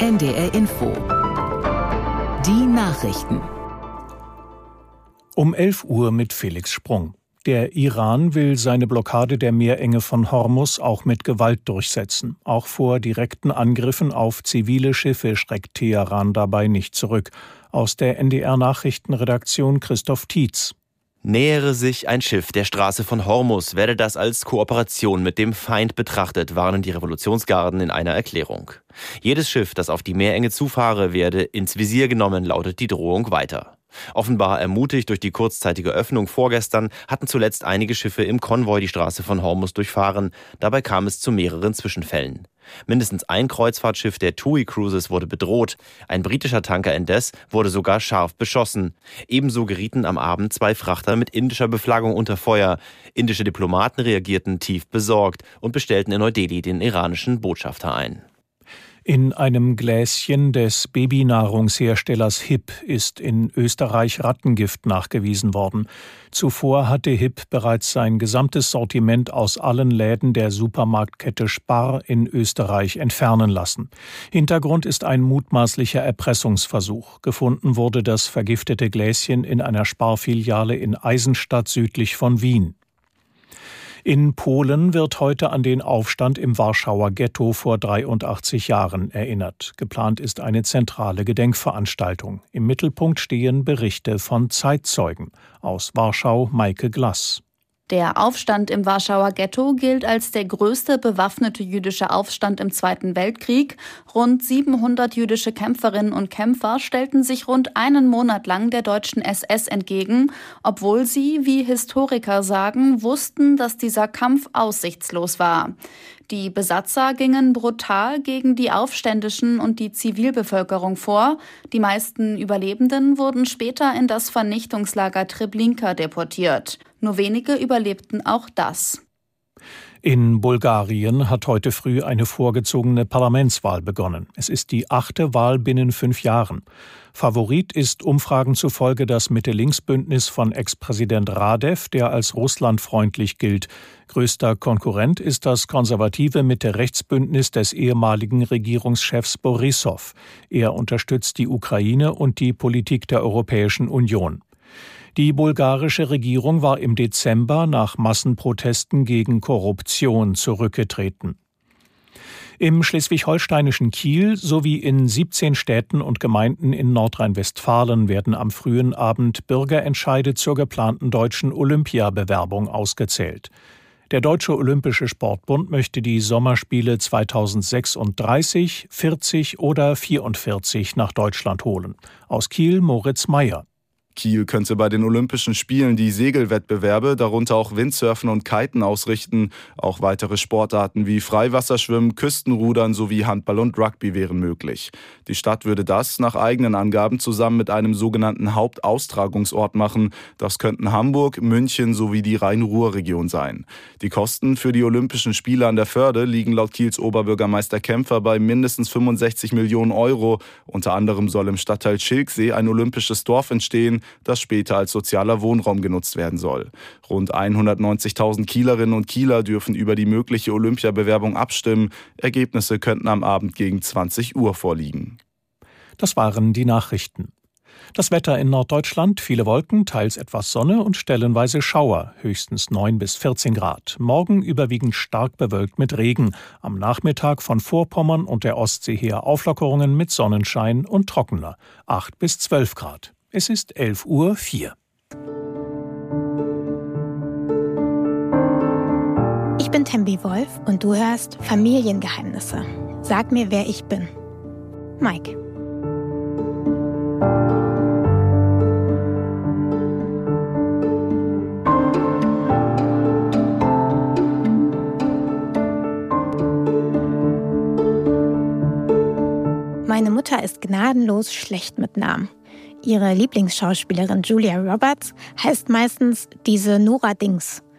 NDR Info. Die Nachrichten. Um 11 Uhr mit Felix Sprung. Der Iran will seine Blockade der Meerenge von Hormuz auch mit Gewalt durchsetzen. Auch vor direkten Angriffen auf zivile Schiffe schreckt Teheran dabei nicht zurück. Aus der NDR-Nachrichtenredaktion Christoph Tietz. Nähere sich ein Schiff der Straße von Hormuz, werde das als Kooperation mit dem Feind betrachtet, warnen die Revolutionsgarden in einer Erklärung. Jedes Schiff, das auf die Meerenge zufahre, werde ins Visier genommen, lautet die Drohung weiter. Offenbar ermutigt durch die kurzzeitige Öffnung vorgestern, hatten zuletzt einige Schiffe im Konvoi die Straße von Hormuz durchfahren. Dabei kam es zu mehreren Zwischenfällen. Mindestens ein Kreuzfahrtschiff der TUI Cruises wurde bedroht. Ein britischer Tanker indes wurde sogar scharf beschossen. Ebenso gerieten am Abend 2 Frachter mit indischer Beflaggung unter Feuer. Indische Diplomaten reagierten tief besorgt und bestellten in Neu-Delhi den iranischen Botschafter ein. In einem Gläschen des Babynahrungsherstellers HiP ist in Österreich Rattengift nachgewiesen worden. Zuvor hatte HiP bereits sein gesamtes Sortiment aus allen Läden der Supermarktkette Spar in Österreich entfernen lassen. Hintergrund ist ein mutmaßlicher Erpressungsversuch. Gefunden wurde das vergiftete Gläschen in einer Spar-Filiale in Eisenstadt südlich von Wien. In Polen wird heute an den Aufstand im Warschauer Ghetto vor 83 Jahren erinnert. Geplant ist eine zentrale Gedenkveranstaltung. Im Mittelpunkt stehen Berichte von Zeitzeugen. Aus Warschau Maike Glass. Der Aufstand im Warschauer Ghetto gilt als der größte bewaffnete jüdische Aufstand im Zweiten Weltkrieg. Rund 700 jüdische Kämpferinnen und Kämpfer stellten sich rund einen Monat lang der deutschen SS entgegen, obwohl sie, wie Historiker sagen, wussten, dass dieser Kampf aussichtslos war. Die Besatzer gingen brutal gegen die Aufständischen und die Zivilbevölkerung vor. Die meisten Überlebenden wurden später in das Vernichtungslager Treblinka deportiert. Nur wenige überlebten auch das. In Bulgarien hat heute früh eine vorgezogene Parlamentswahl begonnen. Es ist die 8. Wahl binnen 5 Jahren. Favorit ist Umfragen zufolge das Mitte-Links-Bündnis von Ex-Präsident Radev, der als russlandfreundlich gilt. Größter Konkurrent ist das konservative Mitte-Rechts-Bündnis des ehemaligen Regierungschefs Borissow. Er unterstützt die Ukraine und die Politik der Europäischen Union. Die bulgarische Regierung war im Dezember nach Massenprotesten gegen Korruption zurückgetreten. Im schleswig-holsteinischen Kiel sowie in 17 Städten und Gemeinden in Nordrhein-Westfalen werden am frühen Abend Bürgerentscheide zur geplanten deutschen Olympiabewerbung ausgezählt. Der Deutsche Olympische Sportbund möchte die Sommerspiele 2036, 40 oder 44 nach Deutschland holen. Aus Kiel Moritz Meyer. Kiel könnte bei den Olympischen Spielen die Segelwettbewerbe, darunter auch Windsurfen und Kiten, ausrichten. Auch weitere Sportarten wie Freiwasserschwimmen, Küstenrudern sowie Handball und Rugby wären möglich. Die Stadt würde das nach eigenen Angaben zusammen mit einem sogenannten Hauptaustragungsort machen. Das könnten Hamburg, München sowie die Rhein-Ruhr-Region sein. Die Kosten für die Olympischen Spiele an der Förde liegen laut Kiels Oberbürgermeister Kämpfer bei mindestens 65 Millionen Euro. Unter anderem soll im Stadtteil Schilksee ein olympisches Dorf entstehen, das später als sozialer Wohnraum genutzt werden soll. Rund 190.000 Kielerinnen und Kieler dürfen über die mögliche Olympiabewerbung abstimmen. Ergebnisse könnten am Abend gegen 20 Uhr vorliegen. Das waren die Nachrichten. Das Wetter in Norddeutschland: viele Wolken, teils etwas Sonne und stellenweise Schauer, höchstens 9 bis 14 Grad. Morgen überwiegend stark bewölkt mit Regen. Am Nachmittag von Vorpommern und der Ostsee her Auflockerungen mit Sonnenschein und trockener, 8 bis 12 Grad. Es ist 11:04 Uhr. Ich bin Tembi Wolf und du hörst Familiengeheimnisse. Sag mir, wer ich bin. Mike. Meine Mutter ist gnadenlos schlecht mit Namen. Ihre Lieblingsschauspielerin Julia Roberts heißt meistens diese Nora Dings.